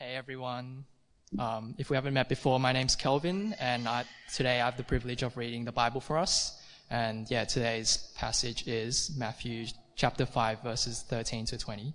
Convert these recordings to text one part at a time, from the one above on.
Hey everyone. If we haven't met before, my name's Kelvin, and today I have the privilege of reading the Bible for us. And today's passage is Matthew chapter 5, verses 13 to 20.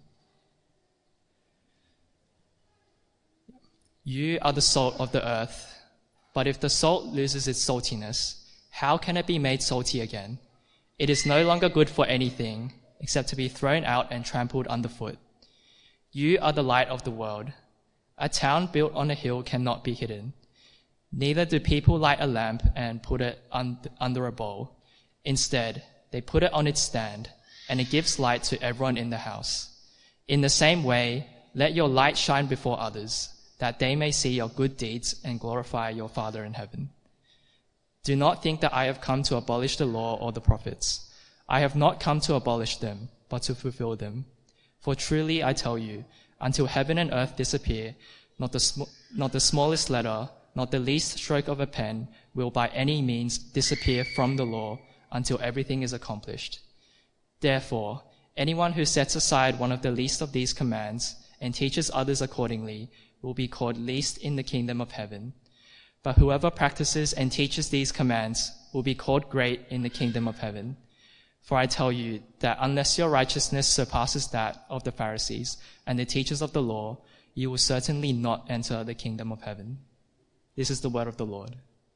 You are the salt of the earth, but if the salt loses its saltiness, how can it be made salty again? It is no longer good for anything except to be thrown out and trampled underfoot. You are the light of the world. A town built on a hill cannot be hidden. Neither do people light a lamp and put it under a bowl. Instead, they put it on its stand, and it gives light to everyone in the house. In the same way, let your light shine before others, that they may see your good deeds and glorify your Father in heaven. Do not think that I have come to abolish the law or the prophets. I have not come to abolish them, but to fulfill them. For truly I tell you, until heaven and earth disappear, not the smallest letter, not the least stroke of a pen will by any means disappear from the law until everything is accomplished. Therefore, anyone who sets aside one of the least of these commands and teaches others accordingly will be called least in the kingdom of heaven. But whoever practices and teaches these commands will be called great in the kingdom of heaven. For I tell you that unless your righteousness surpasses that of the Pharisees and the teachers of the law, you will certainly not enter the kingdom of heaven. This is the word of the Lord.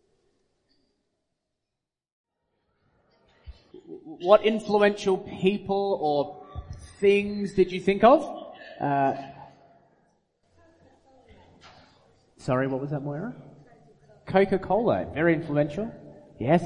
What influential people or things did you think of? Sorry, what was that, Moira? Coca-Cola, very influential. Yes.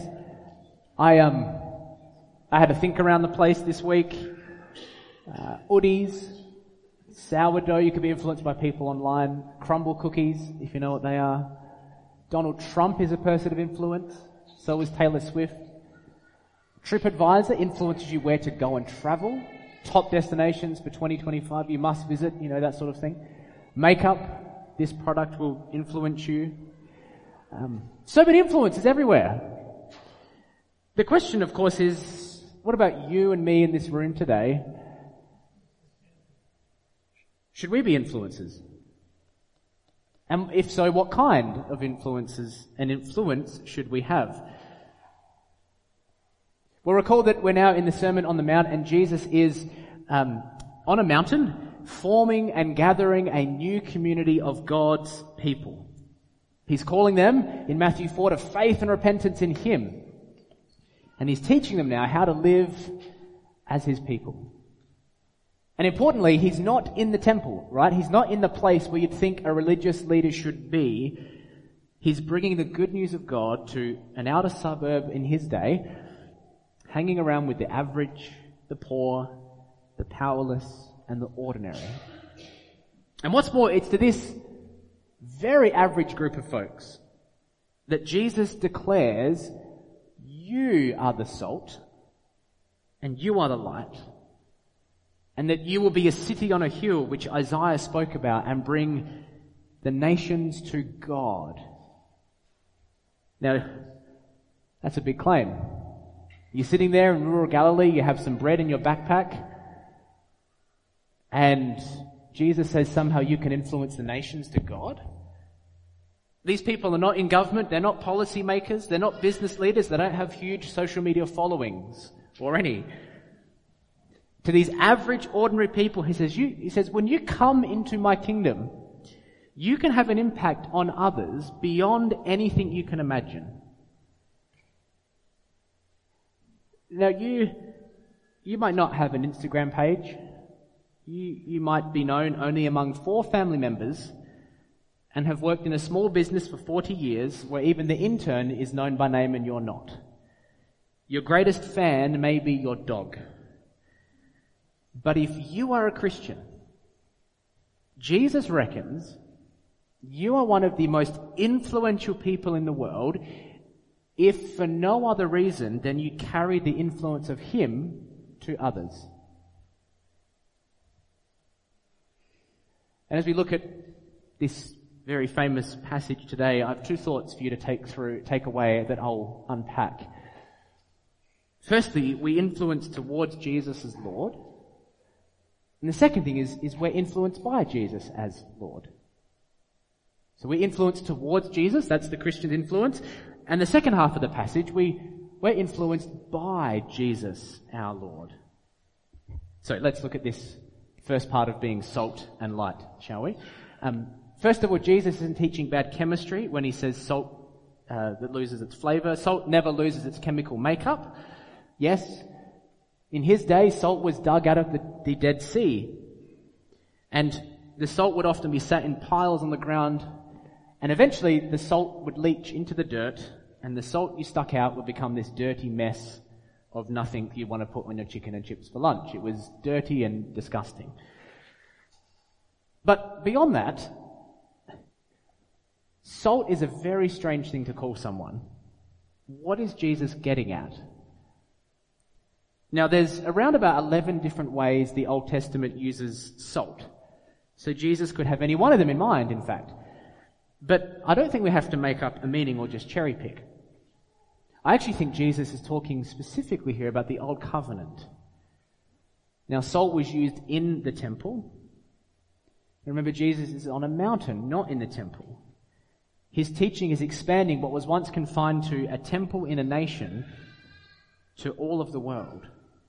I had to think around the place this week. Uddies, sourdough, you could be influenced by people online. Crumble cookies, if you know what they are. Donald Trump is a person of influence. So is Taylor Swift. TripAdvisor influences you where to go and travel. Top destinations for 2025 you must visit, that sort of thing. Makeup, this product will influence you. So many influences everywhere. The question, of course, is, what about you and me in this room today? Should we be influencers? And if so, what kind of influences and influence should we have? We'll recall that we're now in the Sermon on the Mount, and Jesus is on a mountain forming and gathering a new community of God's people. He's calling them in Matthew 4 to faith and repentance in Him. And He's teaching them now how to live as His people. And importantly, He's not in the temple, right? He's not in the place where you'd think a religious leader should be. He's bringing the good news of God to an outer suburb in His day, hanging around with the average, the poor, the powerless, and the ordinary. And what's more, it's to this very average group of folks that Jesus declares, you are the salt, and you are the light, and that you will be a city on a hill, which Isaiah spoke about, and bring the nations to God. Now, that's a big claim. You're sitting there in rural Galilee, you have some bread in your backpack, and Jesus says somehow you can influence the nations to God? These people are not in government, they're not policy makers, they're not business leaders, they don't have huge social media followings or any. To these average, ordinary people, he says, when you come into my kingdom, you can have an impact on others beyond anything you can imagine. Now you might not have an Instagram page. You might be known only among 4 family members and have worked in a small business for 40 years where even the intern is known by name and you're not. Your greatest fan may be your dog. But if you are a Christian, Jesus reckons you are one of the most influential people in the world, if for no other reason than you carry the influence of Him to others. And as we look at this very famous passage today, I have 2 thoughts for you to take away that I'll unpack. Firstly, we influence towards Jesus as Lord. And the second thing is we're influenced by Jesus as Lord. So we're influenced towards Jesus, that's the Christian's influence. And the second half of the passage, we're influenced by Jesus, our Lord. So let's look at this first part of being salt and light, shall we? First of all, Jesus isn't teaching bad chemistry when he says salt that loses its flavor. Salt never loses its chemical makeup. Yes, in his day, salt was dug out of the Dead Sea. And the salt would often be sat in piles on the ground. And eventually, the salt would leach into the dirt. And the salt you stuck out would become this dirty mess of nothing you want to put on your chicken and chips for lunch. It was dirty and disgusting. But beyond that, salt is a very strange thing to call someone. What is Jesus getting at? Now, there's around about 11 different ways the Old Testament uses salt. So Jesus could have any one of them in mind, in fact. But I don't think we have to make up a meaning or just cherry pick. I actually think Jesus is talking specifically here about the Old Covenant. Now, salt was used in the temple. Remember, Jesus is on a mountain, not in the temple. His teaching is expanding what was once confined to a temple in a nation to all of the world.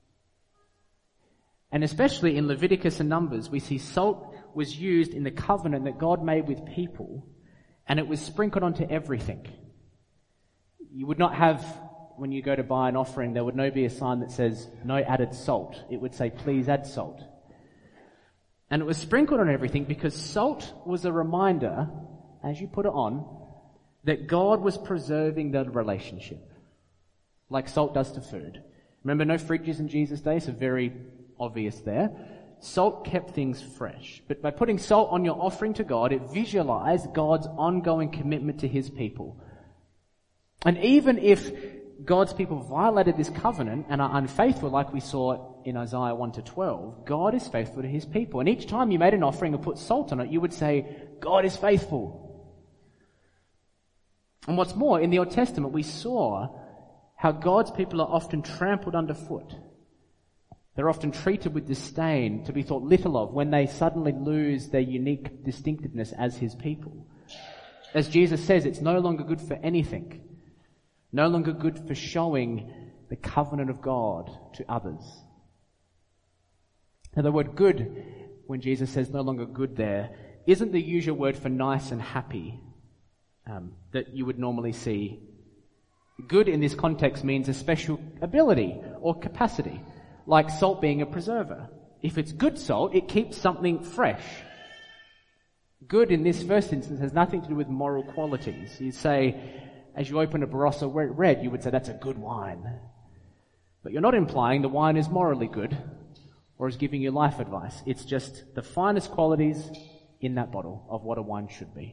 And especially in Leviticus and Numbers, we see salt was used in the covenant that God made with people, and it was sprinkled onto everything. You would not have, when you go to buy an offering, there would not be a sign that says, no added salt. It would say, please add salt. And it was sprinkled on everything because salt was a reminder, as you put it on, that God was preserving the relationship, like salt does to food. Remember, no fridges in Jesus' day, so very obvious there. Salt kept things fresh. But by putting salt on your offering to God, it visualized God's ongoing commitment to his people. And even if God's people violated this covenant and are unfaithful, like we saw in Isaiah 1-12, God is faithful to his people. And each time you made an offering and put salt on it, you would say, God is faithful. And what's more, in the Old Testament, we saw how God's people are often trampled underfoot. They're often treated with disdain, to be thought little of, when they suddenly lose their unique distinctiveness as his people. As Jesus says, it's no longer good for anything. No longer good for showing the covenant of God to others. Now, the word good, when Jesus says no longer good there, isn't the usual word for nice and happy that you would normally see. Good in this context means a special ability or capacity, like salt being a preserver. If it's good salt, it keeps something fresh. Good in this first instance has nothing to do with moral qualities. You say, as you open a Barossa Red, you would say that's a good wine. But you're not implying the wine is morally good or is giving you life advice. It's just the finest qualities in that bottle of what a wine should be.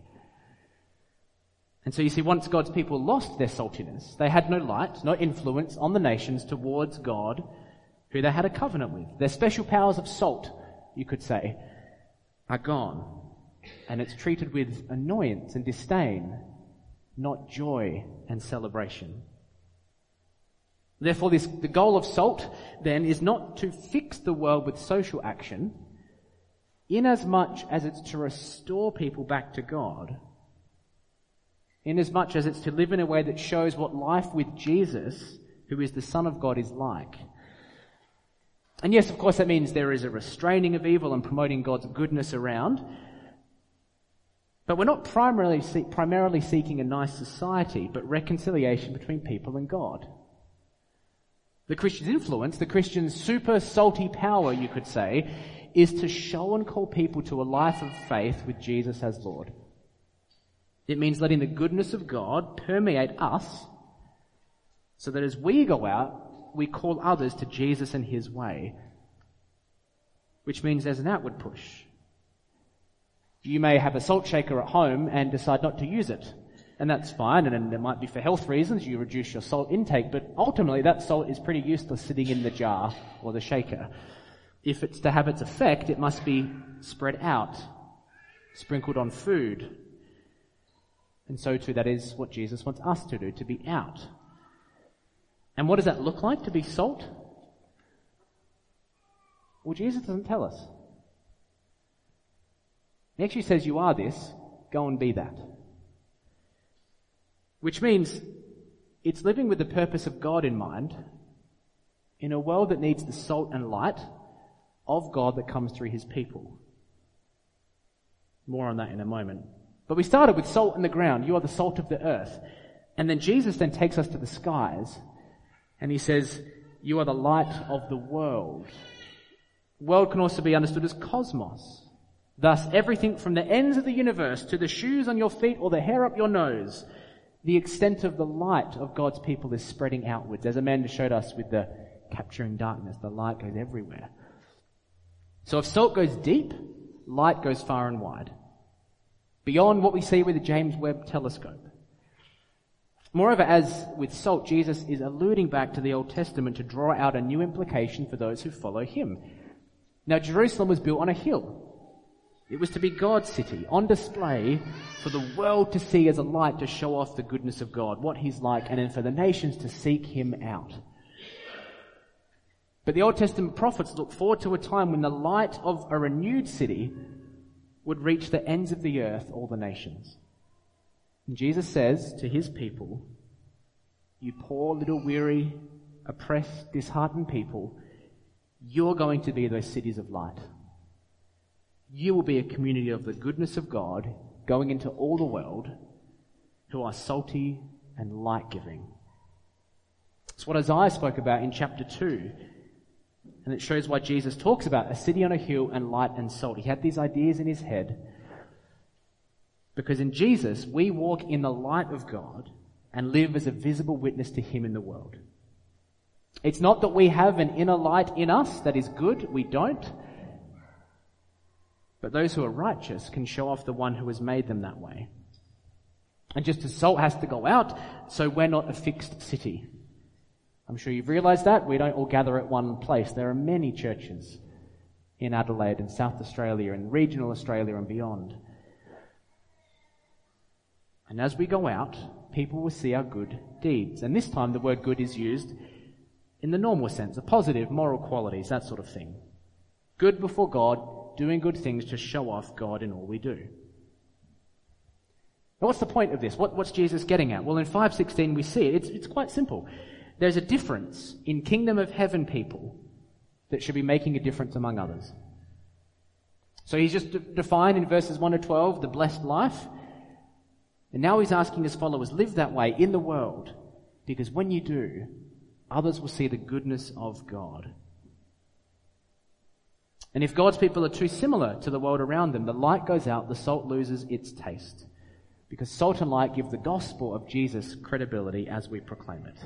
And so you see, once God's people lost their saltiness, they had no light, no influence on the nations towards God, who they had a covenant with. Their special powers of salt, you could say, are gone. And it's treated with annoyance and disdain, not joy and celebration. Therefore, the goal of salt, then, is not to fix the world with social action, inasmuch as it's to restore people back to God, inasmuch as it's to live in a way that shows what life with Jesus, who is the Son of God, is like. And yes, of course, that means there is a restraining of evil and promoting God's goodness around. But we're not primarily seeking a nice society, but reconciliation between people and God. The Christian's influence, the Christian's super salty power, you could say, is to show and call people to a life of faith with Jesus as Lord. It means letting the goodness of God permeate us so that as we go out, we call others to Jesus and his way, which means there's an outward push. You may have a salt shaker at home and decide not to use it, and that's fine, and it might be for health reasons, you reduce your salt intake, but ultimately that salt is pretty useless sitting in the jar or the shaker. If it's to have its effect, it must be spread out, sprinkled on food. And so too, that is what Jesus wants us to do, to be out. And what does that look like, to be salt? Well, Jesus doesn't tell us. He actually says you are this, go and be that. Which means it's living with the purpose of God in mind in a world that needs the salt and light of God that comes through his people. More on that in a moment. But we started with salt in the ground. You are the salt of the earth. And then Jesus then takes us to the skies and he says, you are the light of the world. World can also be understood as cosmos. Thus, everything from the ends of the universe to the shoes on your feet or the hair up your nose, the extent of the light of God's people is spreading outwards. As Amanda showed us with the capturing darkness, the light goes everywhere. So if salt goes deep, light goes far and wide, beyond what we see with the James Webb telescope. Moreover, as with salt, Jesus is alluding back to the Old Testament to draw out a new implication for those who follow him. Now, Jerusalem was built on a hill. It was to be God's city, on display for the world to see as a light to show off the goodness of God, what he's like, and then for the nations to seek him out. But the Old Testament prophets look forward to a time when the light of a renewed city would reach the ends of the earth, all the nations. And Jesus says to his people, you poor little weary, oppressed, disheartened people, you're going to be those cities of light. You will be a community of the goodness of God going into all the world who are salty and light-giving. It's what Isaiah spoke about in chapter 2. And it shows why Jesus talks about a city on a hill and light and salt. He had these ideas in his head. Because in Jesus, we walk in the light of God and live as a visible witness to him in the world. It's not that we have an inner light in us that is good. We don't. But those who are righteous can show off the one who has made them that way. And just as salt has to go out, so we're not a fixed city. I'm sure you've realised that. We don't all gather at one place. There are many churches in Adelaide and South Australia and regional Australia and beyond. And as we go out, people will see our good deeds. And this time the word good is used in the normal sense, a positive, moral qualities, that sort of thing. Good before God, doing good things to show off God in all we do. Now what's the point of this? What's Jesus getting at? Well, in 5:16 we see it. It's quite simple. There's a difference in kingdom of heaven people that should be making a difference among others. So he's just defined in verses 1 to 12 the blessed life. And now he's asking his followers, live that way in the world, because when you do, others will see the goodness of God. And if God's people are too similar to the world around them, the light goes out, the salt loses its taste. Because salt and light give the gospel of Jesus credibility as we proclaim it.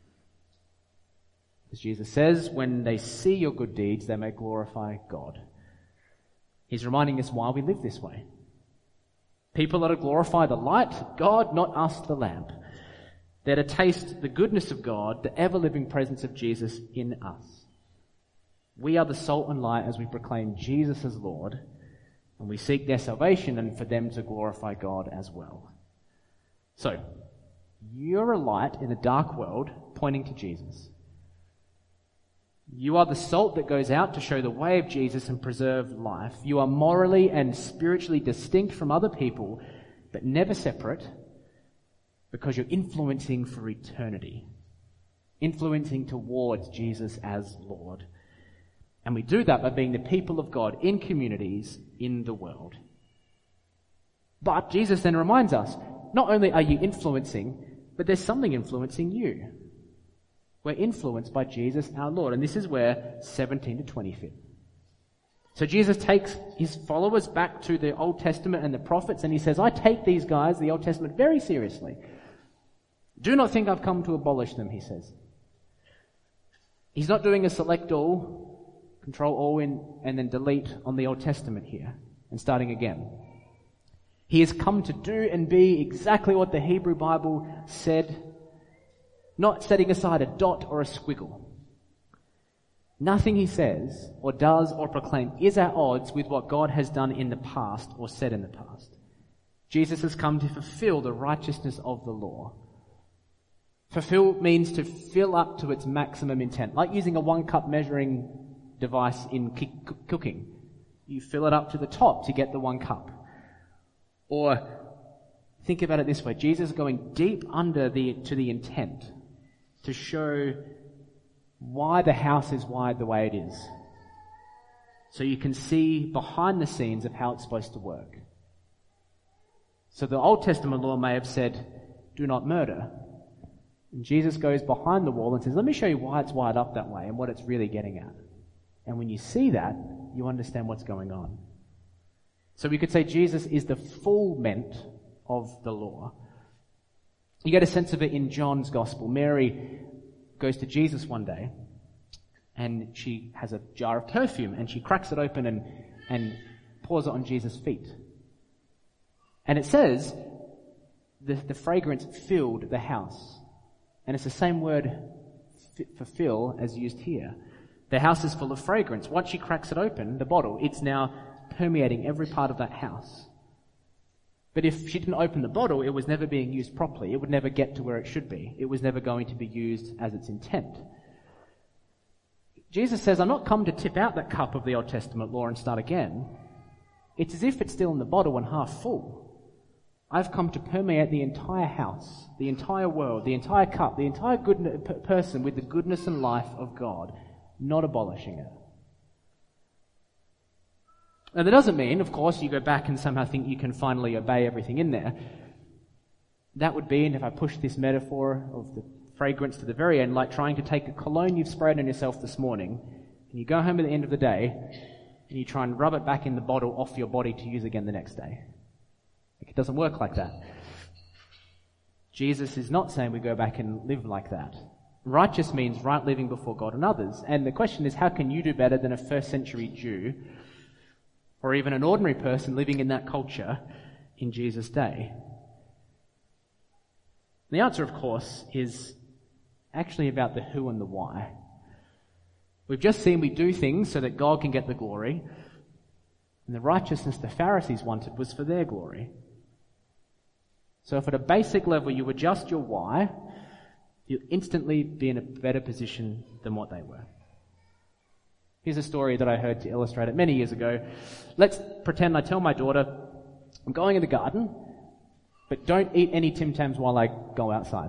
As Jesus says, when they see your good deeds, they may glorify God. He's reminding us why we live this way. People are to glorify the light, God, not us, the lamp. They're to taste the goodness of God, the ever-living presence of Jesus in us. We are the salt and light as we proclaim Jesus as Lord, and we seek their salvation and for them to glorify God as well. So, you're a light in a dark world pointing to Jesus. You are the salt that goes out to show the way of Jesus and preserve life. You are morally and spiritually distinct from other people, but never separate, because you're influencing for eternity, influencing towards Jesus as Lord. And we do that by being the people of God in communities in the world. But Jesus then reminds us, not only are you influencing, but there's something influencing you. We're influenced by Jesus our Lord. And this is where 17 to 20 fit. So Jesus takes his followers back to the Old Testament and the prophets, and he says, I take these guys, the Old Testament, very seriously. Do not think I've come to abolish them, he says. He's not doing a select all, control all and then delete on the Old Testament here and starting again. He has come to do and be exactly what the Hebrew Bible said, not setting aside a dot or a squiggle. Nothing he says or does or proclaims is at odds with what God has done in the past or said in the past. Jesus has come to fulfill the righteousness of the law. Fulfill means to fill up to its maximum intent, like using a 1-cup measuring device in cooking. You fill it up to the top to get the 1 cup. Or think about it this way. Jesus is going deep under to the intent to show why the house is wired the way it is. So you can see behind the scenes of how it's supposed to work. So the Old Testament law may have said, do not murder. And Jesus goes behind the wall and says, let me show you why it's wired up that way and what it's really getting at. And when you see that, you understand what's going on. So we could say Jesus is the fulfillment of the law. You get a sense of it in John's Gospel. Mary goes to Jesus one day and she has a jar of perfume and she cracks it open and pours it on Jesus' feet. And it says the fragrance filled the house. And it's the same word for fill as used here. The house is full of fragrance. Once she cracks it open, the bottle, it's now permeating every part of that house. But if she didn't open the bottle, it was never being used properly. It would never get to where it should be. It was never going to be used as its intent. Jesus says, I'm not come to tip out that cup of the Old Testament law and start again. It's as if it's still in the bottle and half full. I've come to permeate the entire house, the entire world, the entire cup, the entire person with the goodness and life of God, not abolishing it. Now that doesn't mean, of course, you go back and somehow think you can finally obey everything in there. That would be, and if I push this metaphor of the fragrance to the very end, like trying to take a cologne you've sprayed on yourself this morning, and you go home at the end of the day, and you try and rub it back in the bottle off your body to use again the next day. It doesn't work like that. Jesus is not saying we go back and live like that. Righteous means right living before God and others. And the question is, how can you do better than a first century Jew or even an ordinary person living in that culture in Jesus' day? The answer, of course, is actually about the who and the why. We've just seen we do things so that God can get the glory. And the righteousness the Pharisees wanted was for their glory. So if at a basic level you adjust your why, you'll instantly be in a better position than what they were. Here's a story that I heard to illustrate it many years ago. Let's pretend I tell my daughter, I'm going in the garden, but don't eat any Tim Tams while I go outside.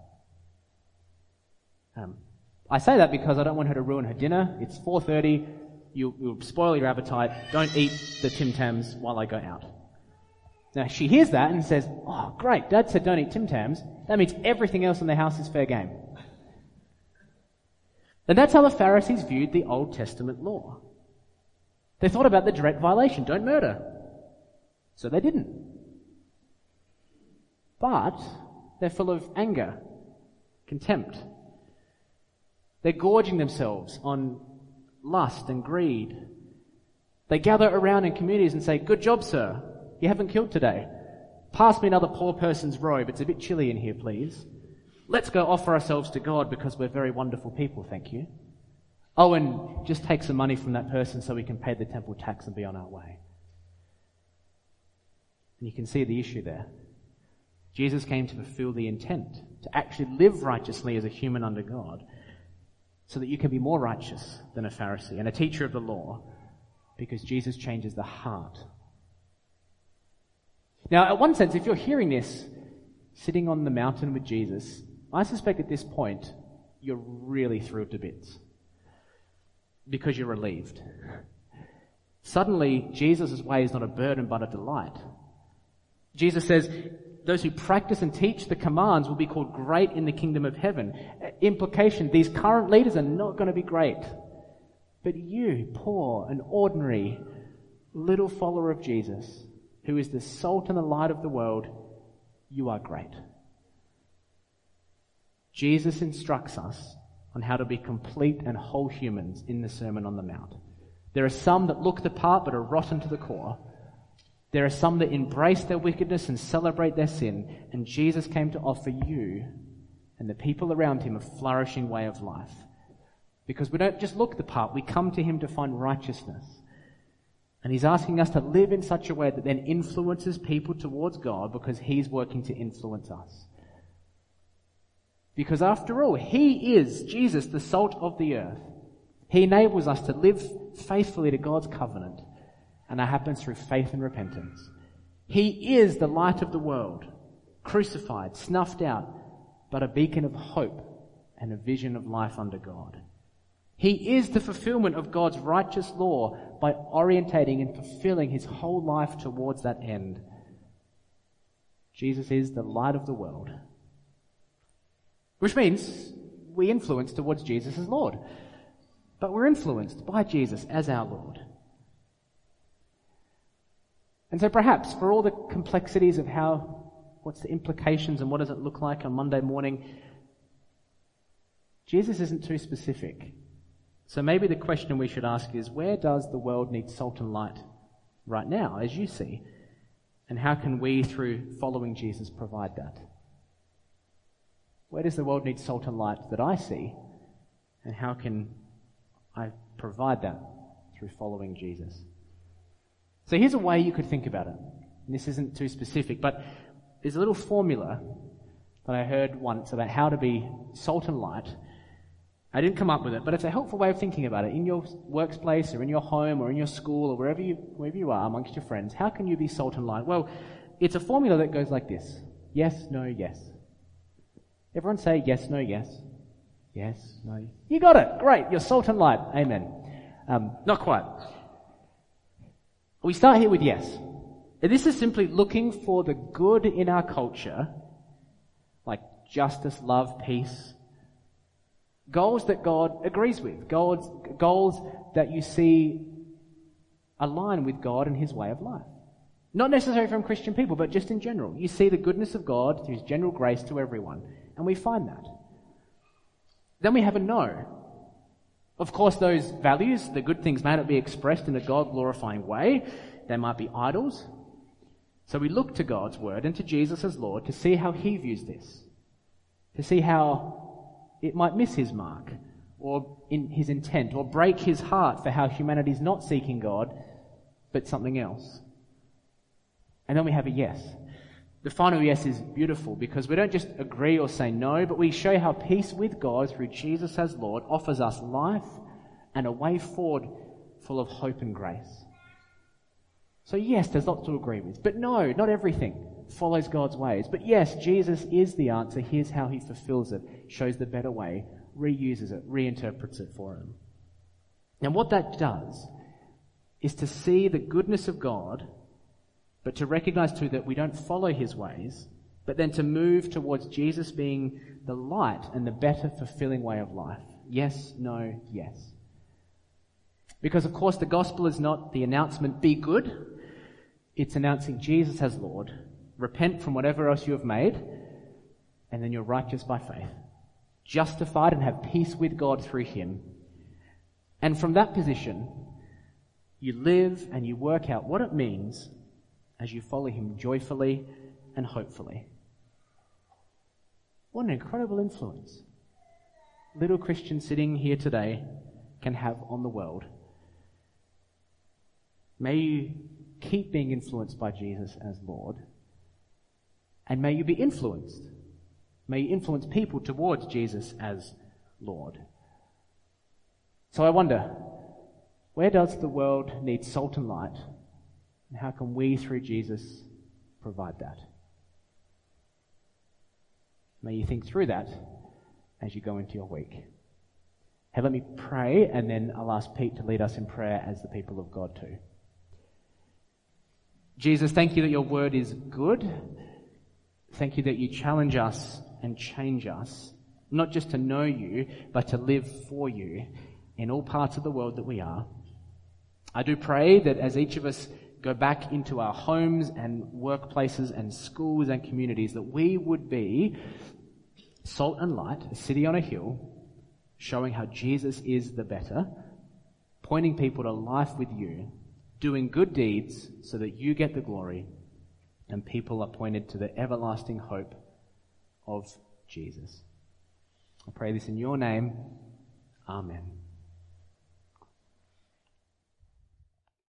I say that because I don't want her to ruin her dinner. It's 4:30. You'll spoil your appetite. Don't eat the Tim Tams while I go out. Now, she hears that and says, oh, great, Dad said don't eat Tim Tams. That means everything else in the house is fair game. And that's how the Pharisees viewed the Old Testament law. They thought about the direct violation, don't murder. So they didn't. But they're full of anger, contempt. They're gorging themselves on lust and greed. They gather around in communities and say, good job, sir. You haven't killed today. Pass me another poor person's robe. It's a bit chilly in here, please. Let's go offer ourselves to God because we're very wonderful people, thank you. Oh, and just take some money from that person so we can pay the temple tax and be on our way. And you can see the issue there. Jesus came to fulfill the intent, to actually live righteously as a human under God, so that you can be more righteous than a Pharisee and a teacher of the law, because Jesus changes the heart. Now, in one sense, if you're hearing this, sitting on the mountain with Jesus, I suspect at this point, you're really through to bits. Because you're relieved. Suddenly, Jesus' way is not a burden but a delight. Jesus says, those who practice and teach the commands will be called great in the kingdom of heaven. Implication, these current leaders are not going to be great. But you, poor and ordinary little follower of Jesus, who is the salt and the light of the world, you are great. Jesus instructs us on how to be complete and whole humans in the Sermon on the Mount. There are some that look the part but are rotten to the core. There are some that embrace their wickedness and celebrate their sin, and Jesus came to offer you and the people around him a flourishing way of life. Because we don't just look the part, we come to him to find righteousness. And he's asking us to live in such a way that then influences people towards God because he's working to influence us. Because after all, he is, Jesus, the salt of the earth. He enables us to live faithfully to God's covenant. And that happens through faith and repentance. He is the light of the world, crucified, snuffed out, but a beacon of hope and a vision of life under God. He is the fulfillment of God's righteous law by orientating and fulfilling his whole life towards that end. Jesus is the light of the world. Which means we influence towards Jesus as Lord. But we're influenced by Jesus as our Lord. And so perhaps for all the complexities of what's the implications and what does it look like on Monday morning, Jesus isn't too specific. So maybe the question we should ask is, where does the world need salt and light right now, as you see? And how can we, through following Jesus, provide that? Where does the world need salt and light that I see? And how can I provide that through following Jesus? So here's a way you could think about it. And this isn't too specific, but there's a little formula that I heard once about how to be salt and light. I didn't come up with it, but it's a helpful way of thinking about it. In your workplace or in your home or in your school or wherever you are amongst your friends, how can you be salt and light? Well, it's a formula that goes like this. Yes, no, yes. Everyone say yes, no, yes. Yes, no. You got it. Great. You're salt and light. Amen. Not quite. We start here with yes. This is simply looking for the good in our culture, like justice, love, peace. Goals that God agrees with. Goals that you see align with God and his way of life. Not necessarily from Christian people, but just in general. You see the goodness of God through his general grace to everyone. And we find that. Then we have a no. Of course, those values, the good things, may not be expressed in a God-glorifying way. They might be idols. So we look to God's word and to Jesus as Lord to see how he views this. To see how it might miss his mark, or in his intent, or break his heart for how humanity is not seeking God, but something else. And then we have a yes. The final yes is beautiful because we don't just agree or say no, but we show how peace with God through Jesus as Lord offers us life and a way forward full of hope and grace. So yes, there's lots to agree with, but no, not everything follows God's ways. But yes, Jesus is the answer. Here's how he fulfills it, shows the better way, reuses it, reinterprets it for him. And what that does is to see the goodness of God, but to recognize too that we don't follow his ways, but then to move towards Jesus being the light and the better fulfilling way of life. Yes, no, yes. Because of course the gospel is not the announcement, be good. It's announcing Jesus as Lord. Repent from whatever else you have made, and then you're righteous by faith. Justified and have peace with God through him. And from that position, you live and you work out what it means as you follow him joyfully and hopefully. What an incredible influence little Christian sitting here today can have on the world. May you keep being influenced by Jesus as Lord. And may you be influenced. May you influence people towards Jesus as Lord. So I wonder, where does the world need salt and light? And how can we, through Jesus, provide that? May you think through that as you go into your week. Hey, let me pray, and then I'll ask Pete to lead us in prayer as the people of God too. Jesus, thank you that your word is good. Thank you that you challenge us and change us, not just to know you, but to live for you in all parts of the world that we are. I do pray that as each of us go back into our homes and workplaces and schools and communities, that we would be salt and light, a city on a hill, showing how Jesus is the better, pointing people to life with you, doing good deeds so that you get the glory, and people are pointed to the everlasting hope of Jesus. I pray this in your name. Amen.